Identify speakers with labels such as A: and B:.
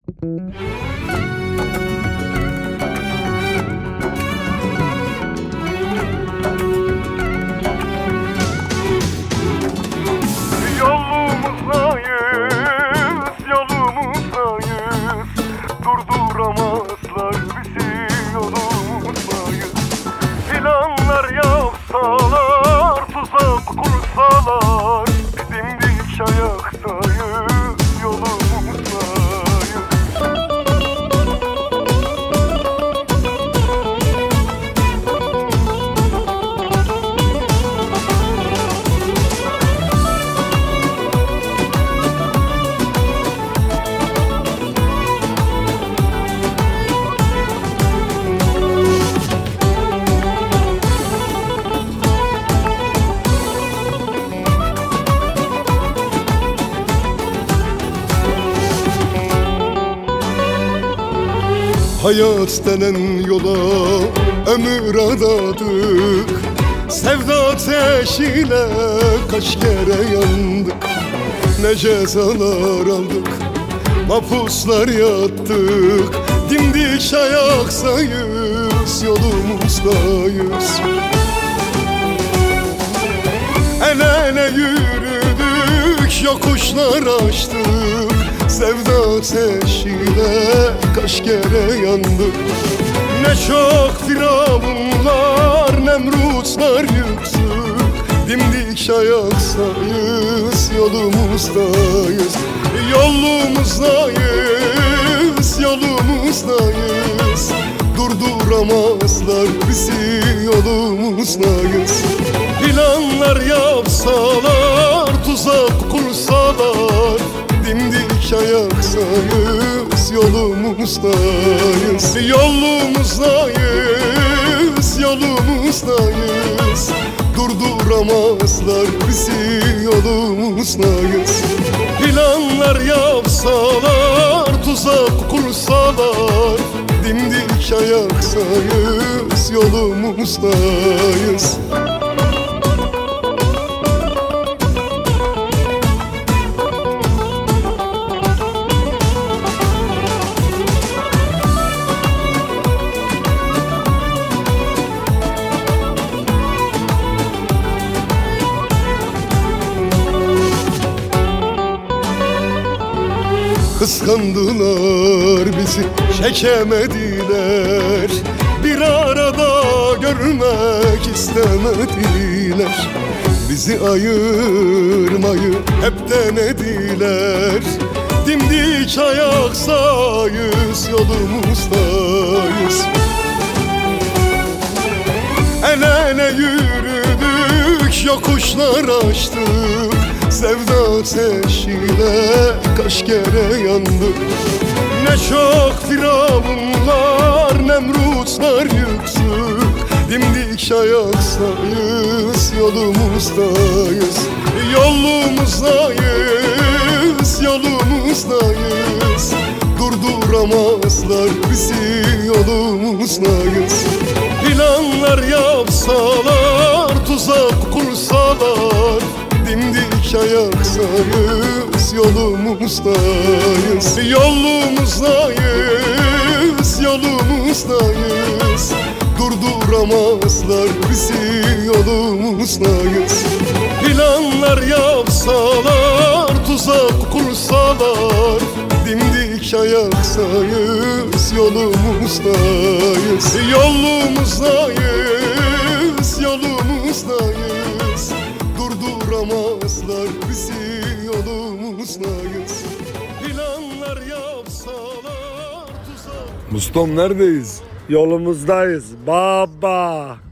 A: Durduramazlar bizi, yolumuzdayız. Planlar yapsalar, tuzak kursalar, dimdik ayaktayız, yolumuzdayız.
B: Hayat denen yola ömür adadık. Sevda ateşiyle kaç kere yandık. Ne cezalar aldık, mahpuslar yattık. Dimdik ayaktayız, yolumuzdayız. El ele yürüdük, yokuşlar aştık. Sevda ateşiyle kaç kere yandık. Ne çok firavunlar, nemrutlar yüksük. Dimdik ayaktayız, yolumuzdayız. Yolumuzdayız, yolumuzdayız. Durduramazlar bizi, yolumuzdayız. Planlar yapsalar, tuzak kursalar, dimdik ayaktayız, yolumuzdayız. Yolumuzdayız, yolumuzdayız. Durduramazlar bizi, yolumuzdayız. Planlar yapsalar, tuzak kursalar, dimdik ayaktayız, yolumuzdayız. Kıskandılar bizi, çekemediler. Bir arada görmek istemediler. Bizi ayırmayı hep denediler. Dimdik ayaktayız, yolumuzdayız. El ele yürüdük, yokuşlar aştık. Sevda ateşiyle kaç kere yandık. Ne çok firavunlar, nemrutlar yüksük. Dimdik ayaktayız, yolumuzdayız. Yolumuzdayız, yolumuzdayız. Durduramazlar bizi, yolumuzdayız. Planlar yapsalar, tuzak kursalar, dimdik ayaktayız, yolumuzdayız. Yolumuzdayız, yolumuzdayız. Durduramazlar bizi, yolumuzdayız. Planlar yapsalar, tuzak kursalar, dimdik ayaktayız, yolumuzdayız. Yolumuzdayız, yolumuzdayız. Durduramazlar bizi, yolumuzdayız. Planlar yapsalar, tuzak...
C: Mustom neredeyiz? Yolumuzdayız baba.